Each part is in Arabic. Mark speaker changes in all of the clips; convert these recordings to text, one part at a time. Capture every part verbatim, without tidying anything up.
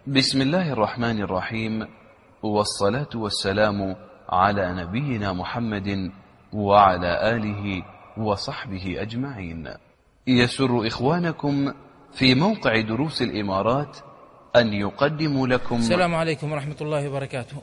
Speaker 1: بسم الله الرحمن الرحيم، والصلاة والسلام على نبينا محمد وعلى آله وصحبه أجمعين. يسر إخوانكم في موقع دروس الإمارات أن يقدموا لكم.
Speaker 2: السلام عليكم ورحمة الله وبركاته.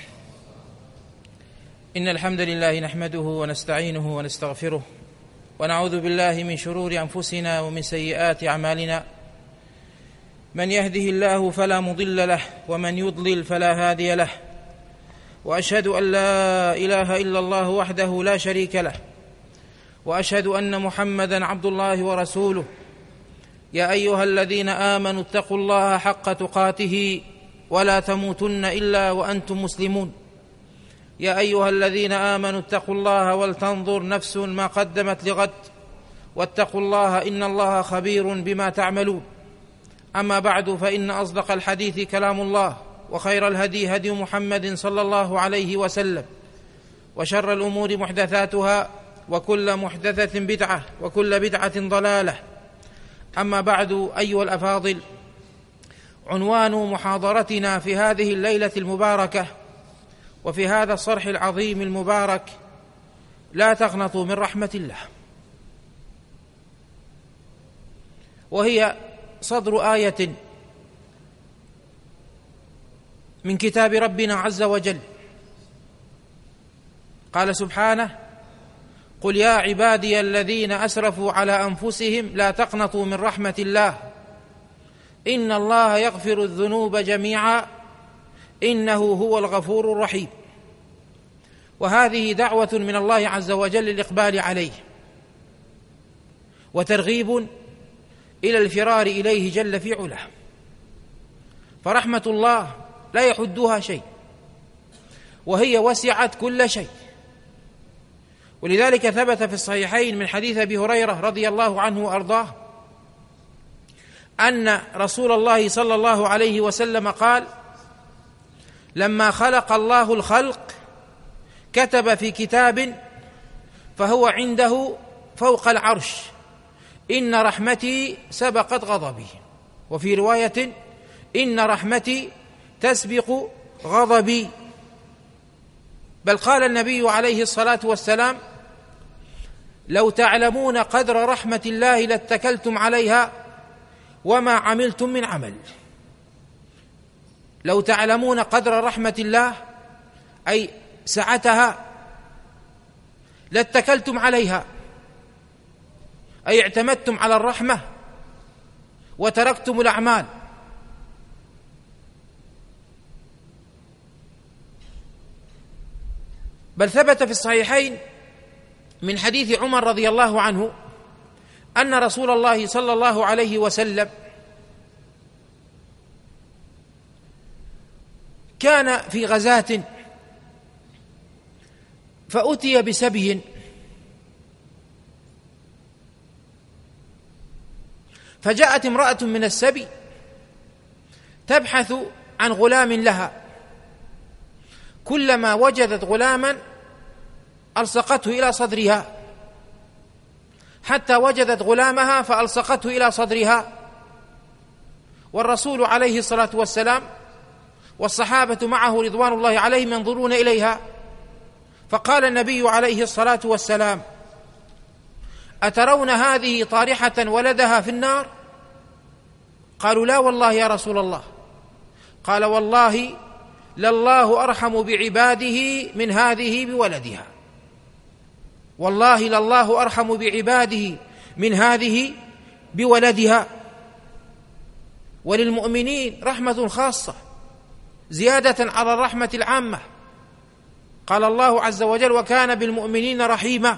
Speaker 2: إن الحمد لله نحمده ونستعينه ونستغفره ونعوذ بالله من شرور أنفسنا ومن سيئات أعمالنا. من يهده الله فلا مضل له ومن يضلل فلا هادي له، وأشهد أن لا إله إلا الله وحده لا شريك له، وأشهد أن محمدا عبد الله ورسوله. يا أيها الذين آمنوا اتقوا الله حق تقاته ولا تموتن إلا وأنتم مسلمون. يا أيها الذين آمنوا اتقوا الله ولتنظر نفس ما قدمت لغد واتقوا الله إن الله خبير بما تعملون. أما بعد، فإن أصدق الحديث كلام الله، وخير الهدي هدي محمد صلى الله عليه وسلم، وشر الأمور محدثاتها، وكل محدثة بدعة، وكل بدعة ضلالة. أما بعد، أيها الأفاضل، عنوان محاضرتنا في هذه الليلة المباركة وفي هذا الصرح العظيم المبارك: لا تقنطوا من رحمة الله. وهي صدر آية من كتاب ربنا عز وجل. قال سبحانه: قل يا عبادي الذين أسرفوا على أنفسهم لا تقنطوا من رحمة الله إن الله يغفر الذنوب جميعا إنه هو الغفور الرحيم. وهذه دعوة من الله عز وجل للإقبال عليه، وترغيب إلى الفرار إليه جل في علاه. فرحمة الله لا يحدها شيء، وهي وسعت كل شيء. ولذلك ثبت في الصحيحين من حديث أبي هريرة رضي الله عنه وأرضاه أن رسول الله صلى الله عليه وسلم قال: لما خلق الله الخلق كتب في كتاب فهو عنده فوق العرش: إن رحمتي سبقت غضبي. وفي رواية: إن رحمتي تسبق غضبي. بل قال النبي عليه الصلاة والسلام: لو تعلمون قدر رحمة الله لاتكلتم عليها وما عملتم من عمل. لو تعلمون قدر رحمة الله أي سعتها لاتكلتم عليها، أي اعتمدتم على الرحمة وتركتم الأعمال. بل ثبت في الصحيحين من حديث عمر رضي الله عنه أن رسول الله صلى الله عليه وسلم كان في غزاة فأتي بسبي، فجاءت امرأة من السبي تبحث عن غلام لها، كلما وجدت غلاما ألصقته إلى صدرها، حتى وجدت غلامها فألصقته إلى صدرها. والرسول عليه الصلاة والسلام والصحابة معه رضوان الله عليهم ينظرون إليها، فقال النبي عليه الصلاة والسلام: أترون هذه طارحة ولدها في النار؟ قالوا: لا والله يا رسول الله. قال: والله لله أرحم بعباده من هذه بولدها. والله لله أرحم بعباده من هذه بولدها. وللمؤمنين رحمة خاصة زيادة على الرحمة العامة. قال الله عز وجل: وكان بالمؤمنين رحيما.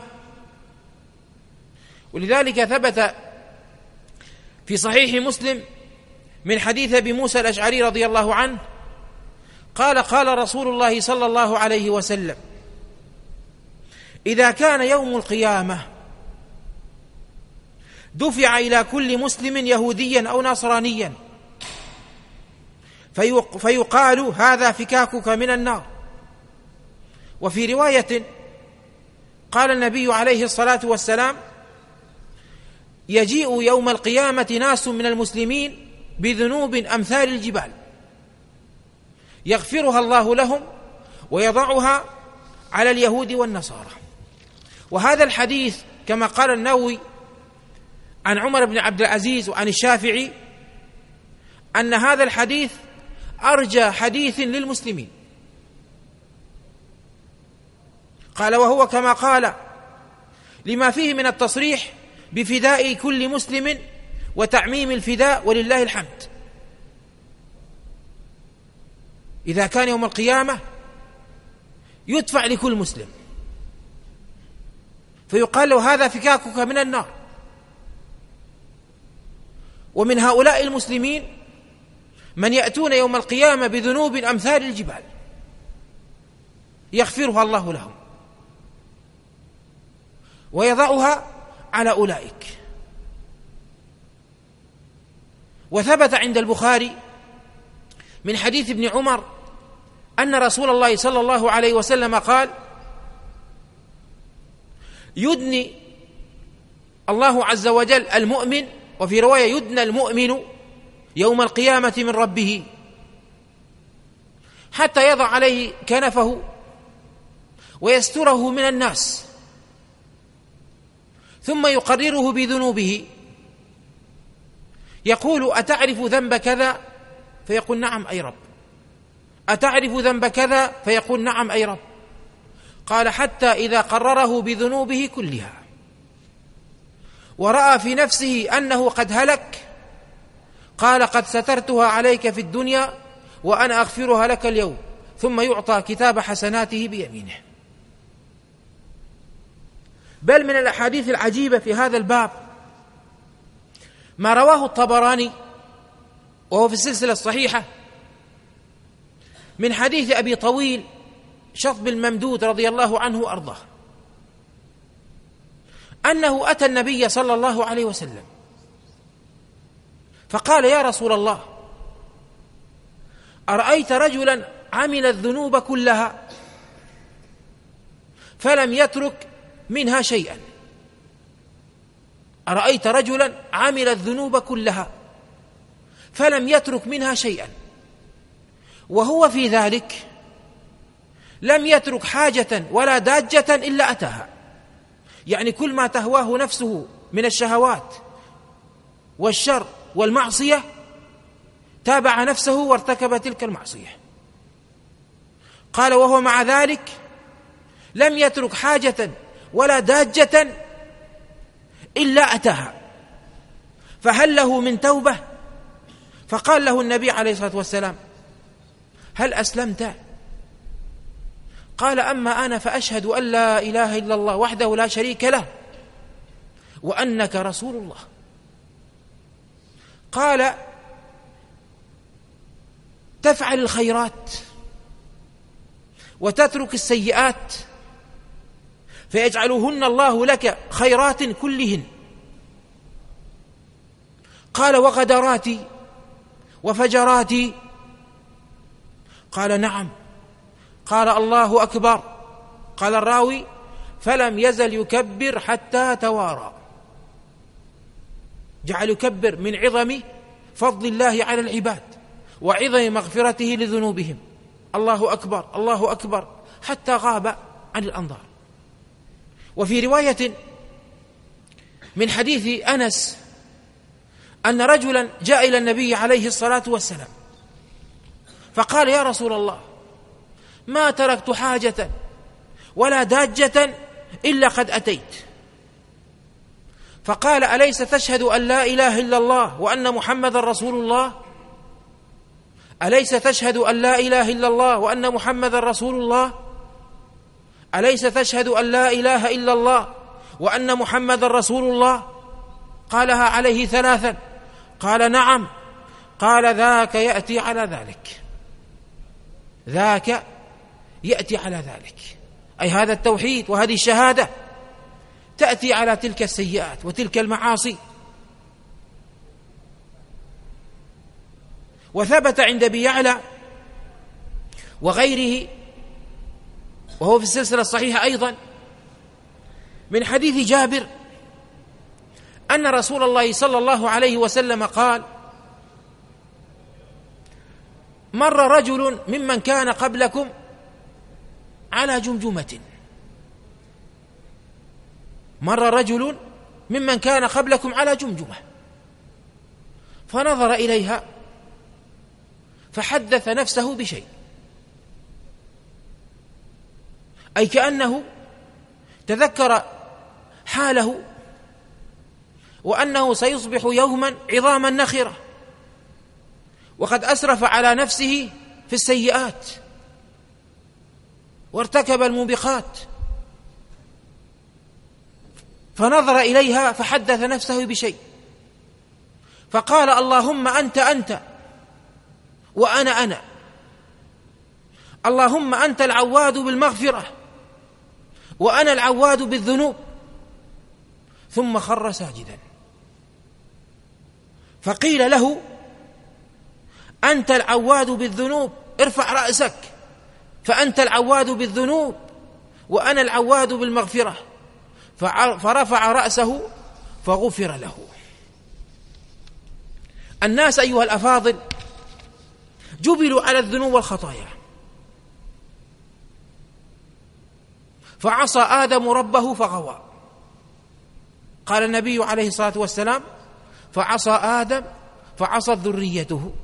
Speaker 2: ولذلك ثبت في صحيح مسلم من حديث أبي موسى الأشعري رضي الله عنه قال: قال رسول الله صلى الله عليه وسلم: إذا كان يوم القيامة دفع إلى كل مسلم يهوديا أو نصرانيا فيقال: هذا فكاكك من النار. وفي رواية قال النبي عليه الصلاة والسلام: يجيء يوم القيامة ناس من المسلمين بذنوب أمثال الجبال يغفرها الله لهم ويضعها على اليهود والنصارى. وهذا الحديث كما قال النووي عن عمر بن عبد العزيز وعن الشافعي أن هذا الحديث أرجى حديث للمسلمين. قال وهو كما قال لما فيه من التصريح بفداء كل مسلم وتعميم الفداء ولله الحمد. إذا كان يوم القيامة يدفع لكل مسلم فيقال له هذا فكاكك من النار. ومن هؤلاء المسلمين من يأتون يوم القيامة بذنوب أمثال الجبال يغفرها الله لهم ويضعها على أولئك. وثبت عند البخاري من حديث ابن عمر أن رسول الله صلى الله عليه وسلم قال يدني الله عز وجل المؤمن، وفي رواية يدنى المؤمن يوم القيامة من ربه حتى يضع عليه كنفه ويستره من الناس، ثم يقرره بذنوبه يقول أتعرف ذنب كذا؟ فيقول نعم أي رب. أتعرف ذنب كذا؟ فيقول نعم أي رب. قال حتى إذا قرره بذنوبه كلها ورأى في نفسه أنه قد هلك قال قد سترتها عليك في الدنيا وأنا أغفرها لك اليوم، ثم يعطى كتاب حسناته بيمينه. بل من الأحاديث العجيبة في هذا الباب ما رواه الطبراني وهو في السلسلة الصحيحة من حديث أبي طويل شطب الممدود رضي الله عنه وأرضاه أنه أتى النبي صلى الله عليه وسلم فقال يا رسول الله أرأيت رجلا عمل الذنوب كلها فلم يترك منها شيئا. أرأيت رجلا عمل الذنوب كلها فلم يترك منها شيئا وهو في ذلك لم يترك حاجة ولا داجة إلا أتاها، يعني كل ما تهواه نفسه من الشهوات والشر والمعصية تابع نفسه وارتكب تلك المعصية. قال وهو مع ذلك لم يترك حاجة ولا داجة إلا أتاها، فهل له من توبة؟ فقال له النبي عليه الصلاة والسلام هل أسلمت؟ قال أما أنا فأشهد أن لا إله إلا الله وحده لا شريك له وأنك رسول الله. قال تفعل الخيرات وتترك السيئات فيجعلهن الله لك خيرات كلهن. قال وغدراتي وفجراتي؟ قال نعم. قال الله أكبر. قال الراوي فلم يزل يكبر حتى توارى، جعل يكبر من عظم فضل الله على العباد وعظم مغفرته لذنوبهم، الله أكبر الله أكبر حتى غاب عن الأنظار. وفي رواية من حديث أنس أن رجلا جاء إلى النبي عليه الصلاة والسلام فقال يا رسول الله ما تركت حاجة ولا داجة إلا قد أتيت. فقال أليس تشهد أن لا إله إلا الله وأن محمد رسول الله؟ أليس تشهد أن لا إله إلا الله وأن محمد رسول الله؟ أليس تشهد أن لا إله إلا الله وأن محمد رسول الله؟ قالها عليه ثلاثا. قال نعم. قال ذاك يأتي على ذلك، ذاك يأتي على ذلك، أي هذا التوحيد وهذه الشهادة تأتي على تلك السيئات وتلك المعاصي. وثبت عند أبي يعلى وغيره وهو في السلسلة الصحيحة أيضا من حديث جابر أن رسول الله صلى الله عليه وسلم قال مر رجل ممن كان قبلكم على جمجمة مر رجل ممن كان قبلكم على جمجمة فنظر إليها فحدث نفسه بشيء، أي كأنه تذكر حاله وأنه سيصبح يوما عظاما نخرة وقد أسرف على نفسه في السيئات وارتكب الموبقات، فنظر إليها فحدث نفسه بشيء فقال: اللهم أنت أنت وأنا أنا، اللهم أنت العواد بالمغفرة وأنا العواد بالذنوب، ثم خر ساجدا. فقيل له: أنت العواد بالذنوب، ارفع رأسك، فأنت العواد بالذنوب وأنا العواد بالمغفرة، فرفع رأسه فغفر له. الناس أيها الأفاضل جبلوا على الذنوب والخطايا، فعصى آدم ربه فغوى. قال النبي عليه الصلاة والسلام: فعصى آدم فعصت ذريته.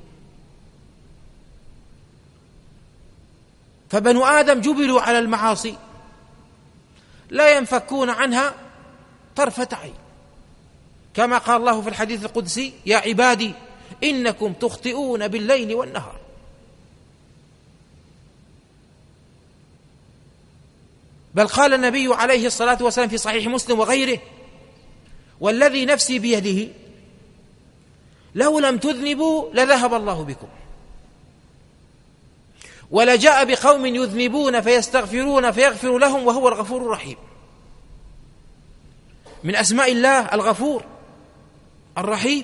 Speaker 2: فبنو آدم جبلوا على المعاصي لا ينفكون عنها طرفة عين، كما قال الله في الحديث القدسي: يا عبادي إنكم تخطئون بالليل والنهار. بل قال النبي عليه الصلاة والسلام في صحيح مسلم وغيره: والذي نفسي بيده لو لم تذنبوا لذهب الله بكم، ولجاء بقوم يذنبون فيستغفرون فيغفر لهم وهو الغفور الرحيم. من أسماء الله الغفور الرحيم،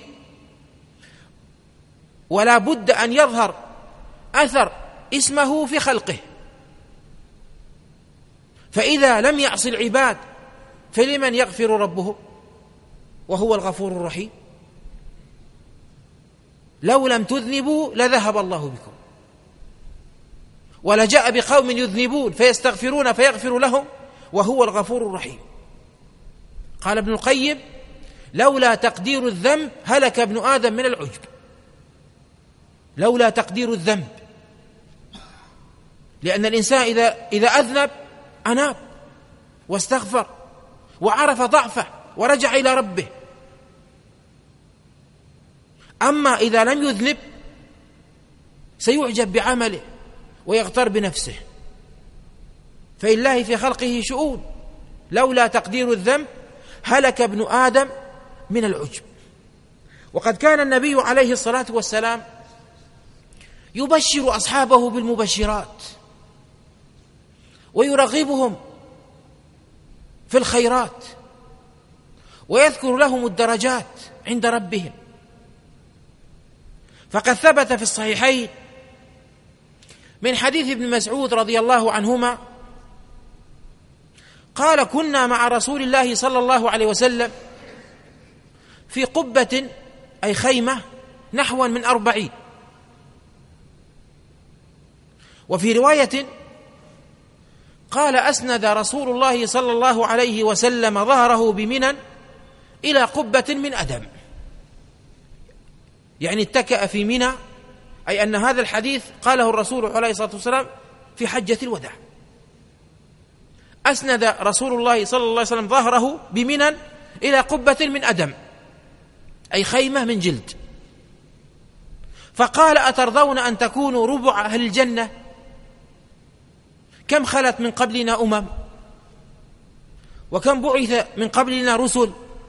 Speaker 2: ولا بد أن يظهر أثر اسمه في خلقه، فإذا لم يعص العباد فلمن يغفر ربهم وهو الغفور الرحيم؟ لو لم تذنبوا لذهب الله بكم، ولجاء بقوم يذنبون فيستغفرون فيغفر لهم وهو الغفور الرحيم. قال ابن القيم: لولا تقدير الذنب هلك ابن آدم من العجب. لولا تقدير الذنب، لأن الإنسان إذا إذا أذنب أناب واستغفر وعرف ضعفه ورجع إلى ربه. أما إذا لم يذنب سيعجب بعمله ويغتر بنفسه، فإله في خلقه شؤون. لولا تقدير الذنب هلك ابن آدم من العجب. وقد كان النبي عليه الصلاة والسلام يبشر أصحابه بالمبشرات ويرغبهم في الخيرات ويذكر لهم الدرجات عند ربهم. فقد ثبت في الصحيحين من حديث ابن مسعود رضي الله عنهما قال: كنا مع رسول الله صلى الله عليه وسلم في قبة أي خيمة نحو من أربعين. وفي رواية قال: أسند رسول الله صلى الله عليه وسلم ظهره بمنى إلى قبة من أدم، يعني اتكأ في منى، أي أن هذا الحديث قاله الرسول عليه الصلاة والسلام في حجة الوداع. أسند رسول الله صلى الله عليه وسلم ظهره بمنى إلى قبة من أدم، أي خيمة من جلد، فقال: أترضون أن تكونوا ربع أهل الجنة؟ كم خلت من قبلنا أمم، وكم بعث من قبلنا رسل،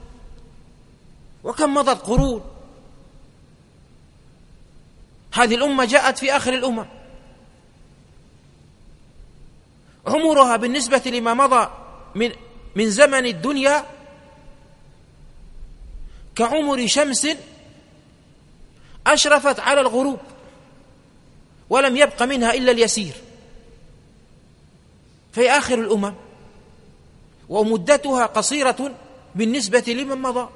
Speaker 2: وكم مضت قرون. هذه الأمة جاءت في آخر الأمم، عمرها بالنسبة لما مضى من من زمن الدنيا كعمر شمس أشرفت على الغروب ولم يبق منها إلا اليسير، في آخر الأمم، ومدتها قصيرة بالنسبة لمن مضى،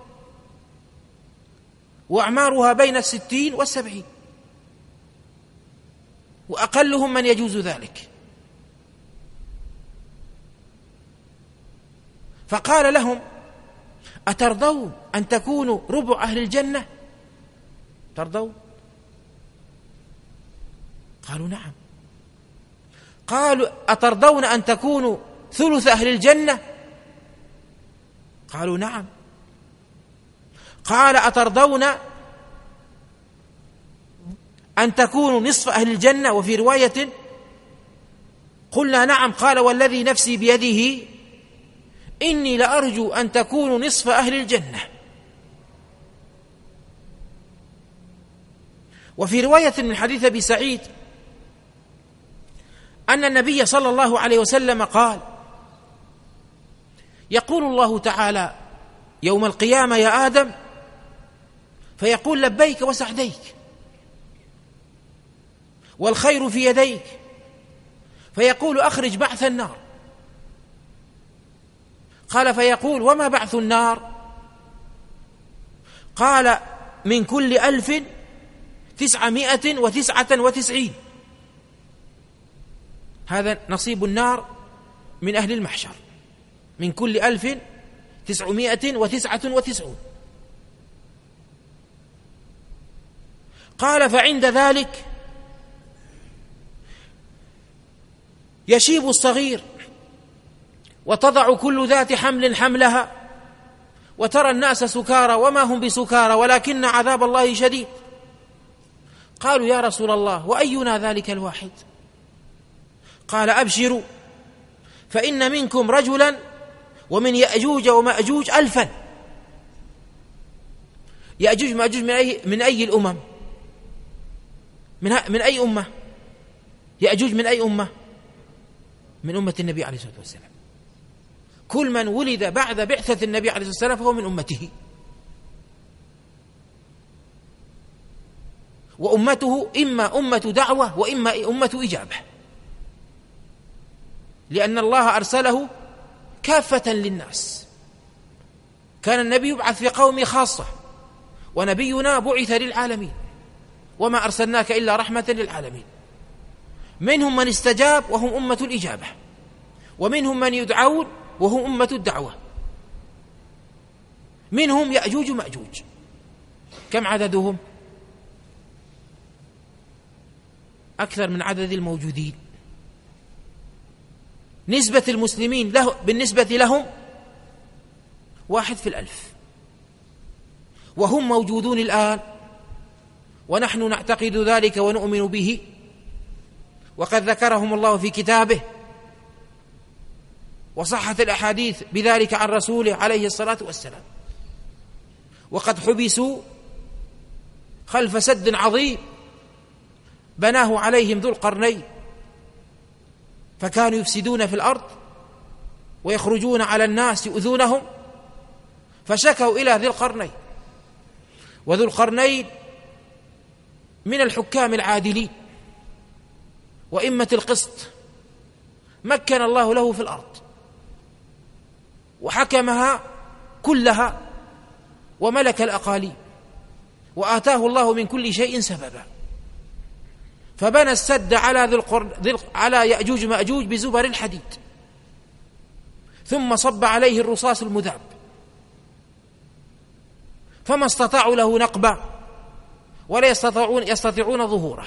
Speaker 2: وأعمارها بين الستين والسبعين. وأقلهم من يجوز ذلك. فقال لهم: أترضون أن تكونوا ربع أهل الجنة؟ ترضون؟ قالوا: نعم. قالوا: أترضون أن تكونوا ثلث أهل الجنة؟ قالوا: نعم. قال: أترضون أن تكونوا نصف أهل الجنة؟ وفي رواية: قلنا: نعم. قال: والذي نفسي بيده إني لأرجو أن تكونوا نصف أهل الجنة. وفي رواية من حديث أبي سعيد أن النبي صلى الله عليه وسلم قال: يقول الله تعالى يوم القيامة: يا آدم، فيقول: لبيك وسعديك والخير في يديك، فيقول: أخرج بعث النار. قال: فيقول: وما بعث النار؟ قال: من كل ألف تسعمائة وتسعة وتسعين. هذا نصيب النار من أهل المحشر، من كل ألف تسعمائة وتسعة وتسعون. قال: فعند ذلك يشيب الصغير، وتضع كل ذات حمل حملها، وترى الناس سكارى وما هم بسكارى ولكن عذاب الله شديد. قالوا: يا رسول الله، وأينا ذلك الواحد؟ قال: أبشروا، فإن منكم رجلا ومن يأجوج ومأجوج ألفا. يأجوج ومأجوج من أي, من أي الأمم؟ من, من أي أمة؟ يأجوج من أي أمة؟ من أمة النبي عليه الصلاة والسلام. كل من ولد بعد بعثة النبي عليه الصلاة والسلام فهو من أمته، وأمته إما أمة دعوة وإما أمة إجابة، لأن الله أرسله كافة للناس. كان النبي يبعث في قومه خاصة، ونبينا بعث للعالمين، وما أرسلناك إلا رحمة للعالمين. منهم من استجاب وهم أمة الإجابة، ومنهم من يدعون وهم أمة الدعوة. منهم يأجوج ومأجوج. كم عددهم؟ أكثر من عدد الموجودين. نسبة المسلمين له بالنسبة لهم واحد في الألف، وهم موجودون الآن، ونحن نعتقد ذلك ونؤمن به، وقد ذكرهم الله في كتابه، وصحت الأحاديث بذلك عن رسوله عليه الصلاة والسلام. وقد حبسوا خلف سد عظيم بناه عليهم ذو القرنين، فكانوا يفسدون في الأرض ويخرجون على الناس يؤذونهم، فشكوا إلى ذي القرنين. وذو القرنين من الحكام العادلين وإمة القسط، مكن الله له في الأرض وحكمها كلها وملك الأقاليم، وآتاه الله من كل شيء سببا، فبنى السد على ذي القرن على يأجوج مأجوج بزبر الحديد، ثم صب عليه الرصاص المذاب، فما استطاعوا له نقبا ولا يستطيعون يستطيعون ظهوره.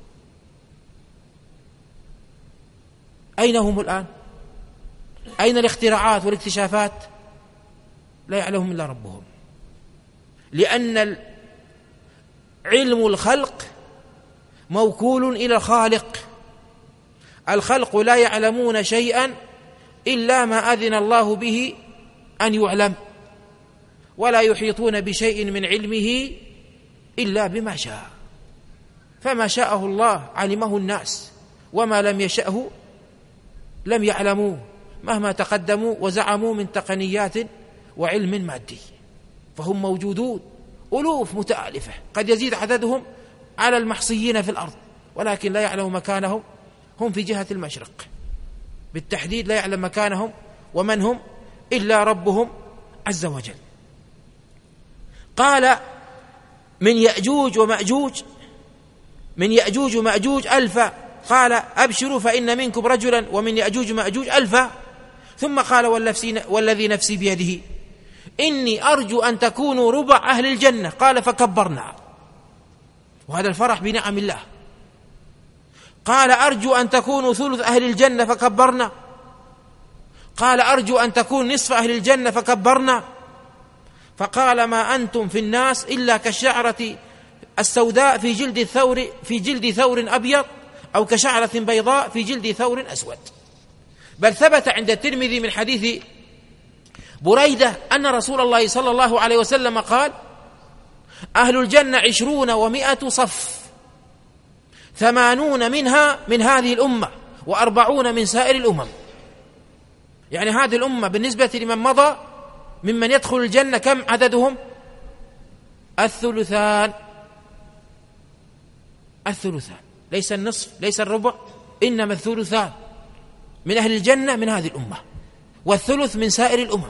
Speaker 2: أين هم الآن؟ أين الاختراعات والاكتشافات؟ لا يعلمهم إلا ربهم، لأن علم الخلق موكول إلى الخالق. الخلق لا يعلمون شيئا إلا ما أذن الله به أن يعلم، ولا يحيطون بشيء من علمه إلا بما شاء، فما شاءه الله علمه الناس، وما لم يشأه لم يعلموه، مهما تقدموا وزعموا من تقنيات وعلم مادي. فهم موجودون ألوف متآلفة، قد يزيد عددهم على المحصيين في الأرض، ولكن لا يعلم مكانهم. هم في جهة المشرق بالتحديد، لا يعلم مكانهم ومن هم إلا ربهم عز وجل. قال: من يأجوج ومأجوج من يأجوج ومأجوج ألفا قال أبشروا فإن منكم رجلا ومن يأجوج مأجوج ألفا، ثم قال والذي نفسي بيده إني أرجو أن تكونوا ربع أهل الجنة، قال فكبرنا، وهذا الفرح بنعم الله. قال أرجو أن تكونوا ثلث أهل الجنة فكبرنا، قال أرجو أن تكون نصف أهل الجنة فكبرنا. فقال ما أنتم في الناس إلا كالشعرة السوداء في جلد الثور في جلد ثور أبيض، أو كشعرة بيضاء في جلد ثور أسود. بل ثبت عند الترمذي من حديث بريدة أن رسول الله صلى الله عليه وسلم قال أهل الجنة عشرون ومائة صف، ثمانون منها من هذه الأمة وأربعون من سائر الأمم. يعني هذه الأمة بالنسبة لمن مضى ممن يدخل الجنة كم عددهم؟ الثلثان، الثلثان، ليس النصف ليس الربع، إنما الثلثان من أهل الجنة من هذه الأمة، والثلث من سائر الأمم.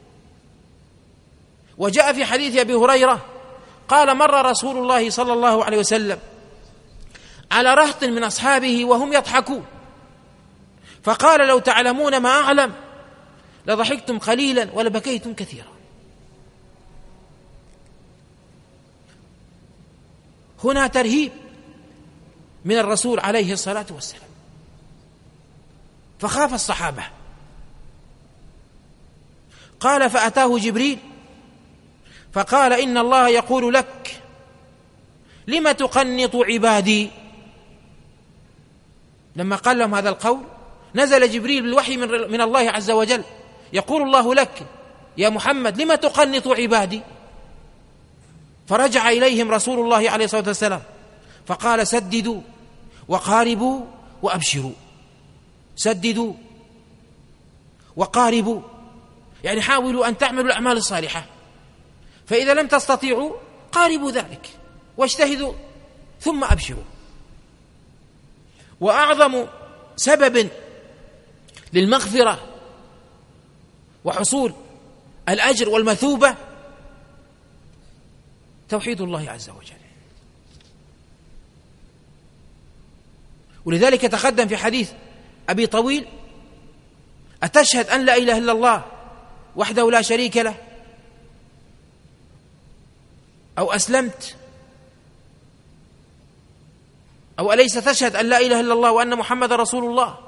Speaker 2: وجاء في حديث أبي هريرة قال مر رسول الله صلى الله عليه وسلم على رهط من أصحابه وهم يضحكون، فقال لو تعلمون ما أعلم لضحكتم قليلا ولبكيتم كثيرا. هنا ترهيب من الرسول عليه الصلاة والسلام، فخاف الصحابة. قال فأتاه جبريل فقال إن الله يقول لك لم تقنط عبادي. لما قال لهم هذا القول نزل جبريل بالوحي من الله عز وجل يقول الله لك يا محمد لم تقنط عبادي. فرجع إليهم رسول الله عليه الصلاة والسلام فقال سددوا وقاربوا وأبشروا. سددوا وقاربوا يعني حاولوا أن تعملوا الأعمال الصالحة، فإذا لم تستطيعوا قاربوا ذلك واجتهدوا ثم أبشروا. وأعظم سبب للمغفرة وحصول الأجر والمثوبة توحيد الله عز وجل. ولذلك تقدم في حديث أبي طويل أتشهد أن لا إله إلا الله وحده لا شريك له أو أسلمت أو أليس تشهد أن لا إله إلا الله وأن محمد رسول الله.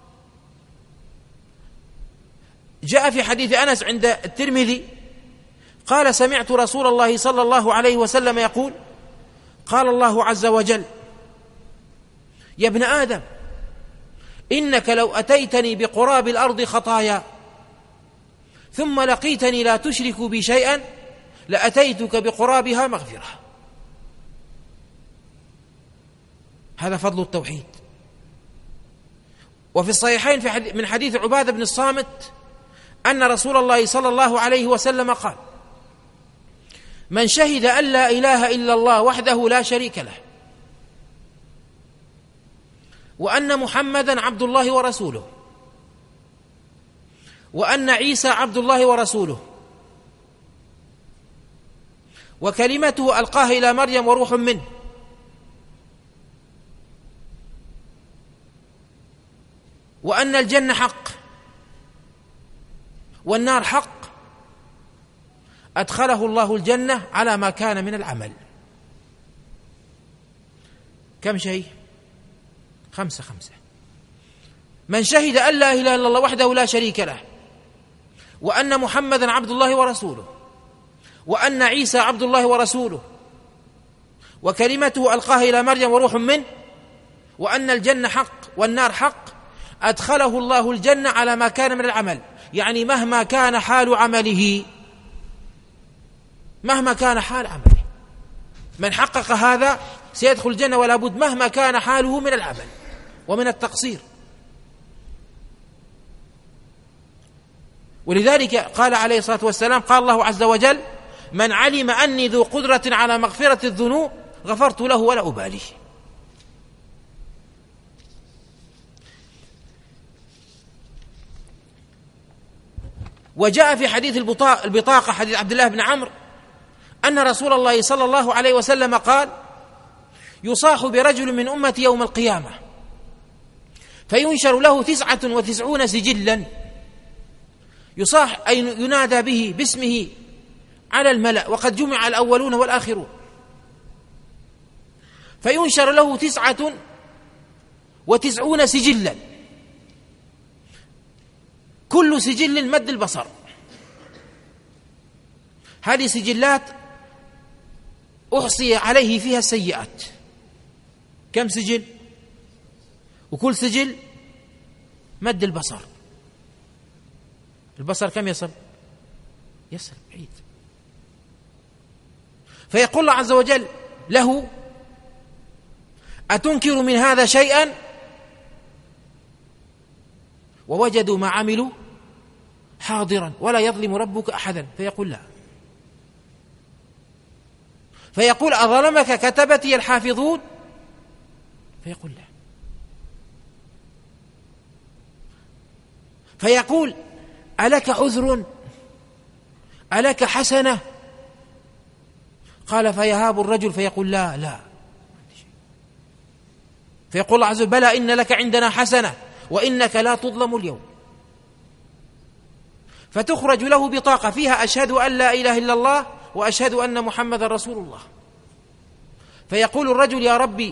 Speaker 2: جاء في حديث أنس عند الترمذي قال سمعت رسول الله صلى الله عليه وسلم يقول قال الله عز وجل يا ابن آدم إنك لو أتيتني بقراب الأرض خطايا ثم لقيتني لا تشرك بي شيئا لأتيتك بقرابها مغفرة. هذا فضل التوحيد. وفي الصحيحين في من حديث عبادة بن الصامت أن رسول الله صلى الله عليه وسلم قال من شهد أن لا إله إلا الله وحده لا شريك له وأن محمدا عبد الله ورسوله وأن عيسى عبد الله ورسوله وكلمته ألقاها إلى مريم وروح منه وأن الجنة حق والنار حق أدخله الله الجنة على ما كان من العمل. كم شيء؟ خمسة خمسة. من شهد أن لا إله إلا الله وحده لا شريك له وأن محمدا عبد الله ورسوله وأن عيسى عبد الله ورسوله وكلمته ألقاها إلى مريم وروح منه وأن الجنة حق والنار حق أدخله الله الجنة على ما كان من العمل. يعني مهما كان حال عمله، مهما كان حال عمله، من حقق هذا سيدخل الجنة ولا بد مهما كان حاله من العمل ومن التقصير. ولذلك قال عليه الصلاة والسلام قال الله عز وجل من علم أني ذو قدرة على مغفرة الذنوب غفرت له ولا أبالي. وجاء في حديث البطاقة حديث عبد الله بن عمرو أن رسول الله صلى الله عليه وسلم قال يصاح برجل من أمتي يوم القيامة فينشر له تسعة وتسعون سجلا يصاح أي ينادى به باسمه على الملأ، وقد جمع الأولون والآخرون. فينشر له تسعة وتسعون سجلا، كل سجل مد البصر. هذه سجلات أحصي عليه فيها السيئات. كم سجل؟ وكل سجل مد البصر. البصر كم يصل؟ يصل بعيد. فيقول الله عز وجل له: أتنكر من هذا شيئا؟ ووجدوا ما عملوا حاضرا ولا يظلم ربك أحدا. فيقول لا. فيقول: أظلمك كتبتي الحافظون؟ فيقول لا. فيقول: ألك عذر؟ ألك حسنة؟ قال: فيهاب الرجل فيقول: لا لا. فيقول الله عز وجل: بلى إن لك عندنا حسنة وإنك لا تظلم اليوم. فتخرج له بطاقة فيها: أشهد أن لا إله إلا الله وأشهد أن محمد رسول الله. فيقول الرجل: يا ربي،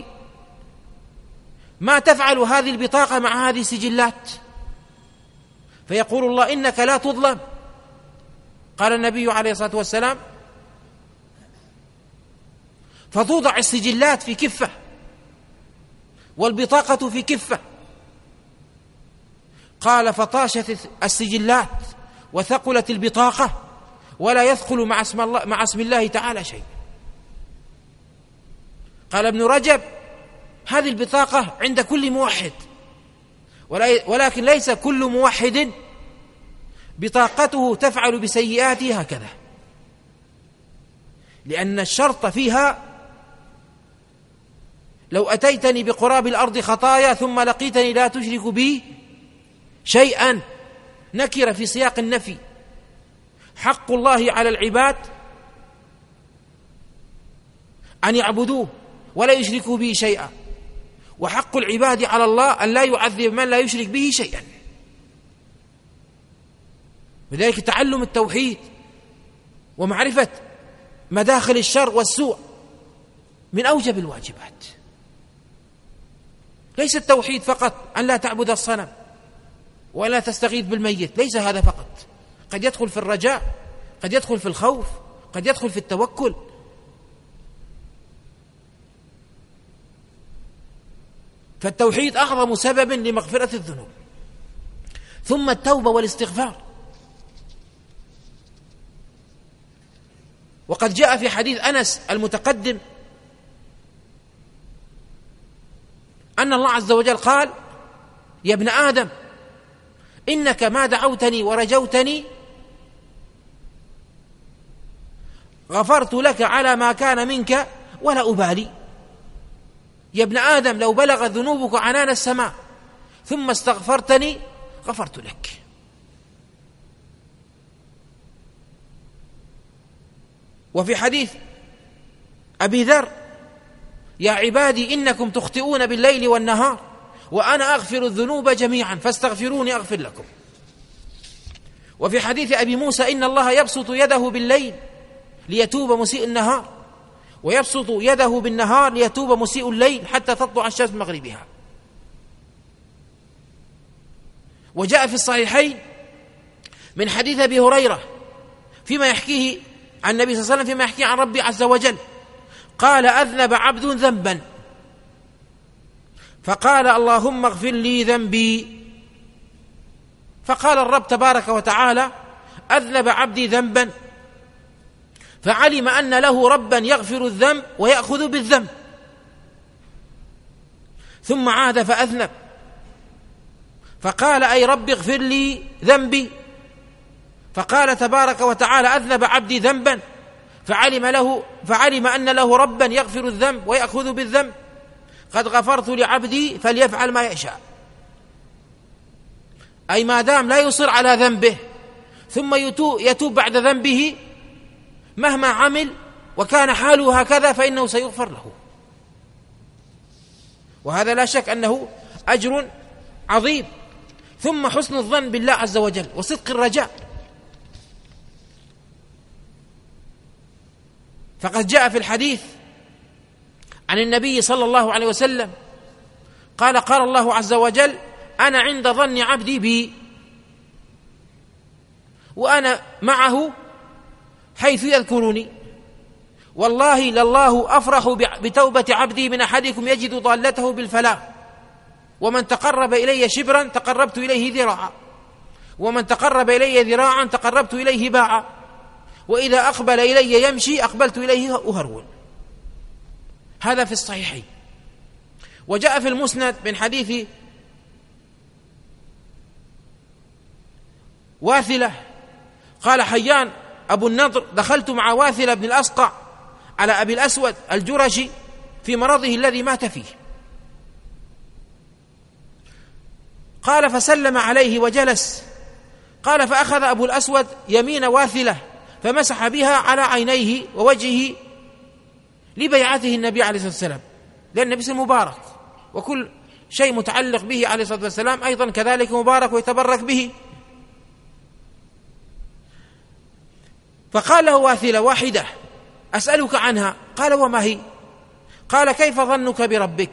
Speaker 2: ما تفعل هذه البطاقة مع هذه السجلات؟ فيقول الله: إنك لا تظلم. قال النبي عليه الصلاة والسلام: فتوضع السجلات في كفة والبطاقة في كفة. قال: فطاشت السجلات وثقلت البطاقة ولا يثقل مع اسم الله, مع اسم الله تعالى شيء. قال ابن رجب: هذه البطاقة عند كل موحد، ولكن ليس كل موحد بطاقته تفعل بسيئاته هكذا، لأن الشرط فيها: لو أتيتني بقراب الأرض خطايا ثم لقيتني لا تشرك بي شيئا. نكر في سياق النفي. حق الله على العباد أن يعبدوه ولا يشركوا به شيئا، وحق العباد على الله أن لا يعذب من لا يشرك به شيئا. لذلك تعلم التوحيد ومعرفة مداخل الشر والسوء من أوجب الواجبات. ليس التوحيد فقط أن لا تعبد الصنم ولا تستغيث بالميت، ليس هذا فقط. قد يدخل في الرجاء، قد يدخل في الخوف، قد يدخل في التوكل. فالتوحيد أعظم سبب لمغفرة الذنوب. ثم التوبة والاستغفار. وقد جاء في حديث أنس المتقدم أن الله عز وجل قال: يا ابن آدم، إنك ما دعوتني ورجوتني غفرت لك على ما كان منك ولا أبالي. يا ابن آدم، لو بلغت ذنوبك عنان السماء ثم استغفرتني غفرت لك. وفي حديث أبي ذر: يا عبادي إنكم تخطئون بالليل والنهار وأنا أغفر الذنوب جميعا فاستغفروني أغفر لكم. وفي حديث أبي موسى: إن الله يبسط يده بالليل ليتوب مسيء النهار ويبسط يده بالنهار ليتوب مسيء الليل حتى تطلع الشمس من مغربها. وجاء في الصحيحين من حديث أبي هريرة فيما يحكيه عن النبي صلى الله عليه وسلم، فيما يحكيه عن ربي عز وجل، قال: أذنب عبد ذنبا فقال: اللهم اغفر لي ذنبي. فقال الرب تبارك وتعالى: أذنب عبدي ذنبا، فعلم أن له ربا يغفر الذنب ويأخذ بالذنب، ثم عاد فأذنب فقال: أي رب اغفر لي ذنبي. فقال تبارك وتعالى: أذنب عبدي ذنبا، فعلم له فعلم أن له ربا يغفر الذنب ويأخذ بالذنب، قد غفرت لعبدي فليفعل ما يشاء. أي ما دام لا يصر على ذنبه ثم يتوب بعد ذنبه مهما عمل وكان حاله هكذا فإنه سيغفر له. وهذا لا شك أنه أجر عظيم. ثم حسن الظن بالله عز وجل وصدق الرجاء. فقد جاء في الحديث عن النبي صلى الله عليه وسلم قال قال الله عز وجل أنا عند ظن عبدي بي وأنا معه حيث يذكرني، والله لله أفرح بتوبة عبدي من أحدكم يجد ضالته بالفلاح، ومن تقرب إلي شبرا تقربت إليه ذراعا، ومن تقرب إلي ذراعا تقربت إليه باعا، وإذا أقبل إلي يمشي أقبلت إليه أهرول. هذا في الصحيحين. وجاء في المسند من حديث واثلة قال حيان أبو النضر دخلت مع واثلة بن الأسقع على أبي الأسود الجرشي في مرضه الذي مات فيه، قال فسلم عليه وجلس، قال فأخذ أبو الأسود يمين واثلة فمسح بها على عينيه ووجهه لبيعته النبي عليه الصلاة والسلام، لأن النبي مبارك وكل شيء متعلق به عليه الصلاة والسلام أيضا كذلك مبارك ويتبرك به. فقال له واثلة واحدة أسألك عنها، قال وما هي؟ قال كيف ظنك بربك؟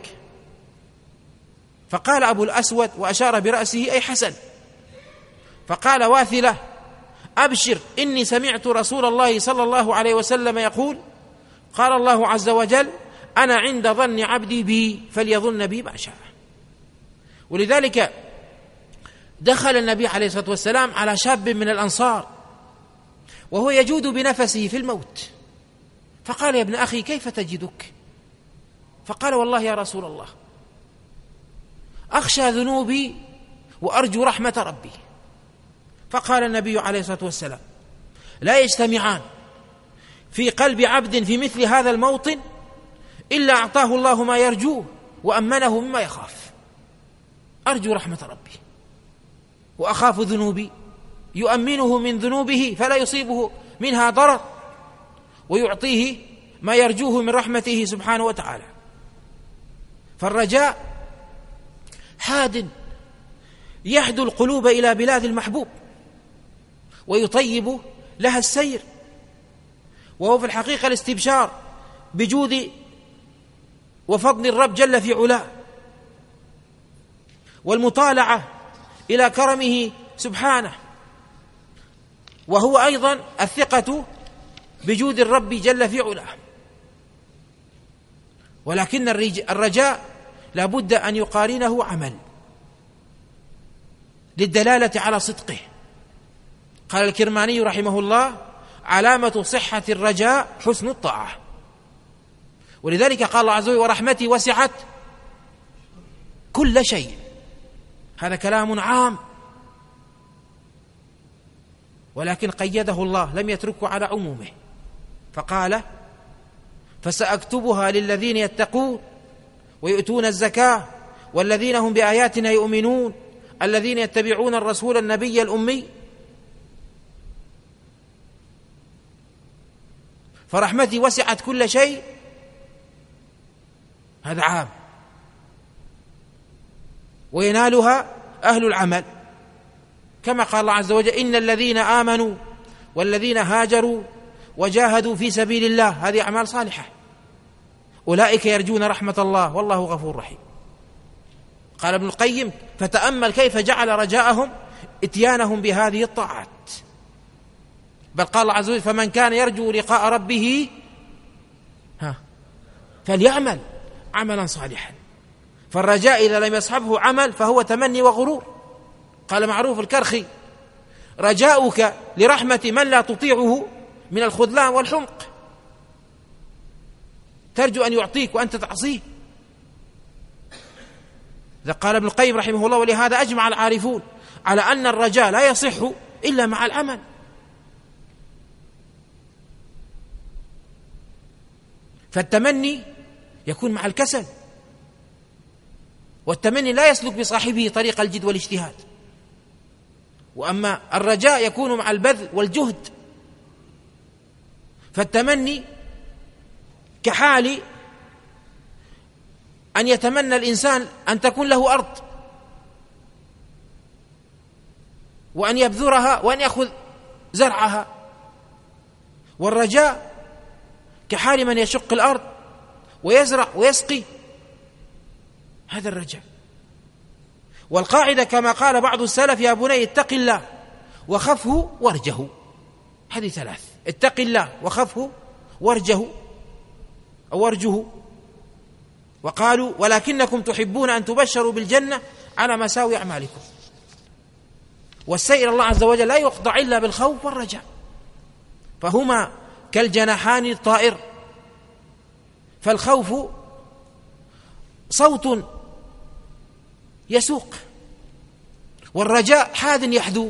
Speaker 2: فقال أبو الأسود وأشار برأسه أي حسن. فقال واثلة أبشر إني سمعت رسول الله صلى الله عليه وسلم يقول قال الله عز وجل أنا عند ظن عبدي بي فليظن بي ما شاء. ولذلك دخل النبي عليه الصلاة والسلام على شاب من الأنصار وهو يجود بنفسه في الموت، فقال يا ابن أخي كيف تجدك؟ فقال والله يا رسول الله أخشى ذنوبي وأرجو رحمة ربي. فقال النبي عليه الصلاة والسلام لا يجتمعان في قلب عبد في مثل هذا الموطن إلا أعطاه الله ما يرجوه وأمنه مما يخاف. أرجو رحمة ربي وأخاف ذنوبي، يؤمنه من ذنوبه فلا يصيبه منها ضرر ويعطيه ما يرجوه من رحمته سبحانه وتعالى. فالرجاء حاد يحدو القلوب إلى بلاد المحبوب ويطيب لها السير، وهو في الحقيقة الاستبشار بجود وفضل الرب جل في علاه والمطالعة إلى كرمه سبحانه، وهو أيضا الثقة بجود الرب جل في علاه. ولكن الرجاء لا بد أن يقارنه عمل للدلالة على صدقه. قال الكرماني رحمه الله علامة صحة الرجاء حسن الطاعة. ولذلك قال الله عز وجل ورحمتي وسعت كل شيء. هذا كلام عام ولكن قيده الله، لم يتركه على عمومه، فقال فسأكتبها للذين يتقون ويؤتون الزكاة والذين هم بآياتنا يؤمنون الذين يتبعون الرسول النبي الأمي. فرحمتي وسعت كل شيء، هذا عام، وينالها أهل العمل كما قال الله عز وجل إن الذين آمنوا والذين هاجروا وجاهدوا في سبيل الله، هذه أعمال صالحة، أولئك يرجون رحمة الله والله غفور رحيم. قال ابن القيم فتأمل كيف جعل رجاءهم اتيانهم بهذه الطاعات، بل قال الله عز وجل فمن كان يرجو لقاء ربه ها فليعمل عملا صالحا. فالرجاء إذا لم يصحبه عمل فهو تمني وغرور. قال معروف الكرخي رجاؤك لرحمة من لا تطيعه من الخذلان والحمق، ترجو أن يعطيك وأنت تعصيه. إذا قال ابن القيم رحمه الله ولهذا أجمع العارفون على أن الرجاء لا يصح إلا مع العمل. فالتمني يكون مع الكسل، والتمني لا يسلك بصاحبه طريق الجد والاجتهاد، وأما الرجاء يكون مع البذل والجهد. فالتمني كحال أن يتمنى الإنسان أن تكون له أرض وأن يبذرها وأن يأخذ زرعها. والرجاء كحال من يشق الأرض ويزرع ويسقي، هذا الرجاء. والقاعدة كما قال بعض السلف: يا بني اتق الله وخفه وارجه. هذه ثلاث: اتق الله وخفه وارجه أو وارجه. وقالوا: ولكنكم تحبون أن تبشروا بالجنة على مساوي أعمالكم. والسير الله عز وجل لا يقطع إلا بالخوف والرجاء، فهما كالجناحان الطائر. فالخوف صوت يسوق، والرجاء حاد يحدو.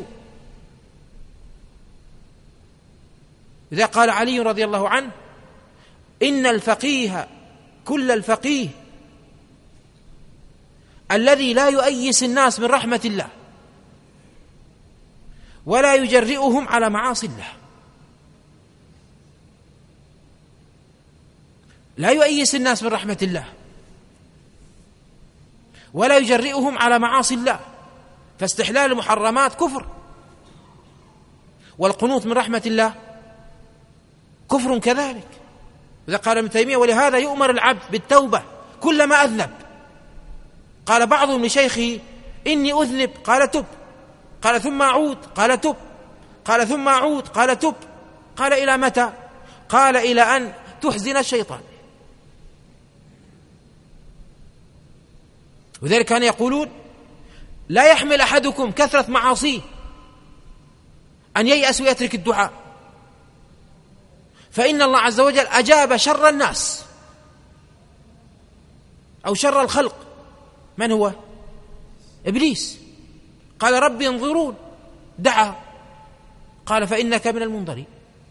Speaker 2: إذا قال علي رضي الله عنه: إن الفقيه كل الفقيه الذي لا يؤيس الناس من رحمة الله ولا يجرئهم على معاصي الله. لا يؤيس الناس من رحمة الله ولا يجرئهم على معاصي الله، فاستحلال المحرمات كفر، والقنوط من رحمة الله كفر كذلك. إذا قال ابن تيمية: ولهذا يؤمر العبد بالتوبة كلما أذنب. قال بعضهم لشيخه: إني أذنب، قال تب. قال ثم أعود، قال تب. قال ثم أعود، قال تب. قال إلى متى؟ قال إلى أن تحزن الشيطان. وذلك كانوا يقولون: لا يحمل أحدكم كثرة معاصيه أن ييأس ويترك الدعاء، فإن الله عز وجل أجاب شر الناس أو شر الخلق. من هو؟ إبليس. قال: رب انظرون، دعا، قال: فإنك من المنظرين.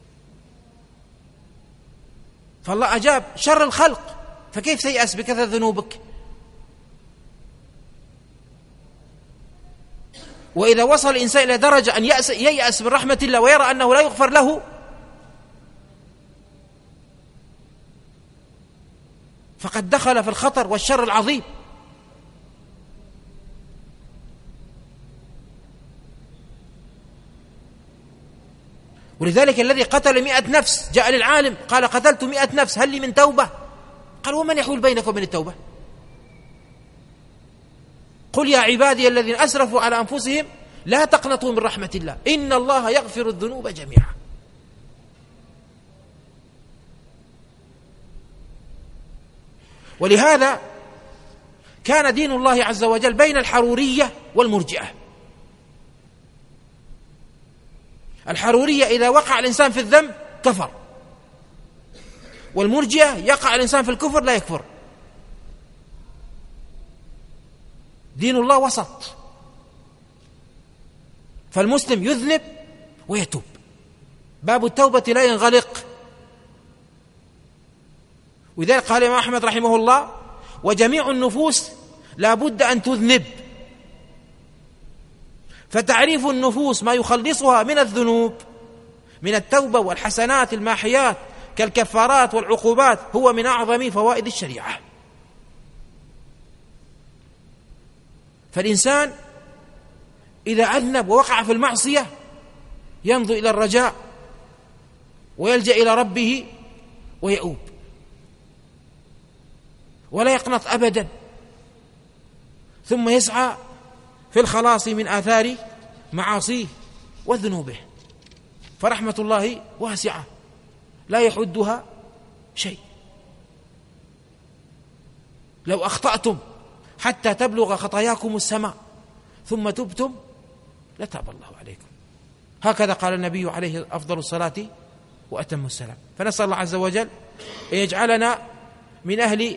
Speaker 2: فالله أجاب شر الخلق، فكيف سيأس بكثرة ذنوبك؟ وإذا وصل الإنسان إلى درجة أن ييأس من رحمة الله ويرى أنه لا يغفر له، فقد دخل في الخطر والشر العظيم. ولذلك الذي قتل مئة نفس جاء للعالم قال: قتلت مئة نفس، هل لي من توبة؟ قال: ومن يحول بينك وبين التوبة؟ قل يا عبادي الذين أسرفوا على أنفسهم لا تقنطوا من رحمة الله إن الله يغفر الذنوب جميعا. ولهذا كان دين الله عز وجل بين الحرورية والمرجئة. الحرورية إذا وقع الإنسان في الذنب كفر، والمرجئة يقع الإنسان في الكفر لا يكفر. دين الله وسط، فالمسلم يذنب ويتوب، باب التوبة لا ينغلق. وذلك قال الإمام أحمد رحمه الله: وجميع النفوس لا بد أن تذنب، فتعريف النفوس ما يخلصها من الذنوب من التوبة والحسنات الماحيات كالكفارات والعقوبات هو من أعظم فوائد الشريعة. فالإنسان إذا أذنب ووقع في المعصية ينظر إلى الرجاء ويلجأ إلى ربه ويؤوب، ولا يقنط أبدا، ثم يسعى في الخلاص من آثار معاصيه وذنوبه. فرحمة الله واسعة لا يحدها شيء. لو أخطأتم حتى تبلغ خطاياكم السماء ثم تبتم لتاب الله عليكم. هكذا قال النبي عليه أفضل الصلاة وأتم السلام. فنسأل الله عز وجل أن يجعلنا من أهل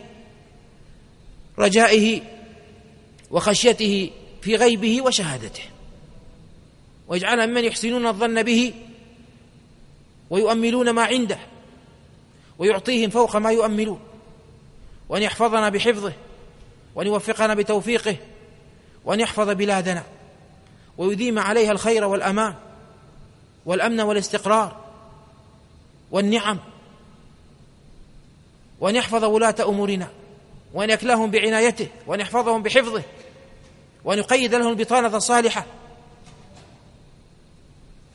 Speaker 2: رجائه وخشيته في غيبه وشهادته، ويجعلنا ممن يحسنون الظن به ويؤملون ما عنده ويعطيهم فوق ما يؤملون، وأن يحفظنا بحفظه، وأن يوفقنا بتوفيقه، وأن يحفظ بلادنا ويديم عليها الخير والأمان والأمن والاستقرار والنعم، وأن يحفظ ولاة أمورنا، وأن يكلاهم بعنايته، وأن يحفظهم بحفظه، وأن يقيد لهم البطانة الصالحة،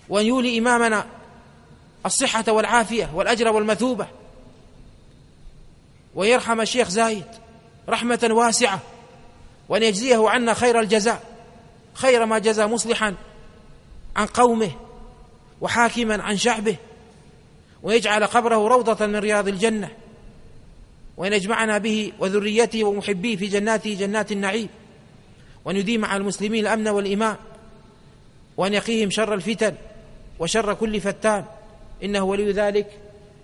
Speaker 2: وأن يولي إمامنا الصحة والعافية والأجر والمثوبة، ويرحم الشيخ زايد رحمة واسعة، وأن يجزيه عنا خير الجزاء، خير ما جزى مصلحا عن قومه وحاكما عن شعبه، ويجعل قبره روضة من رياض الجنة، وأن يجمعنا به وذريته ومحبيه في جناته جنات النعيم، وأن يديم على المسلمين الأمن والإيمان، وأن يقيهم شر الفتن وشر كل فتان، إنه ولي ذلك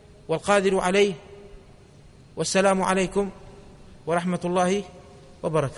Speaker 2: والقادر عليه. والسلام عليكم ورحمة الله وبركاته.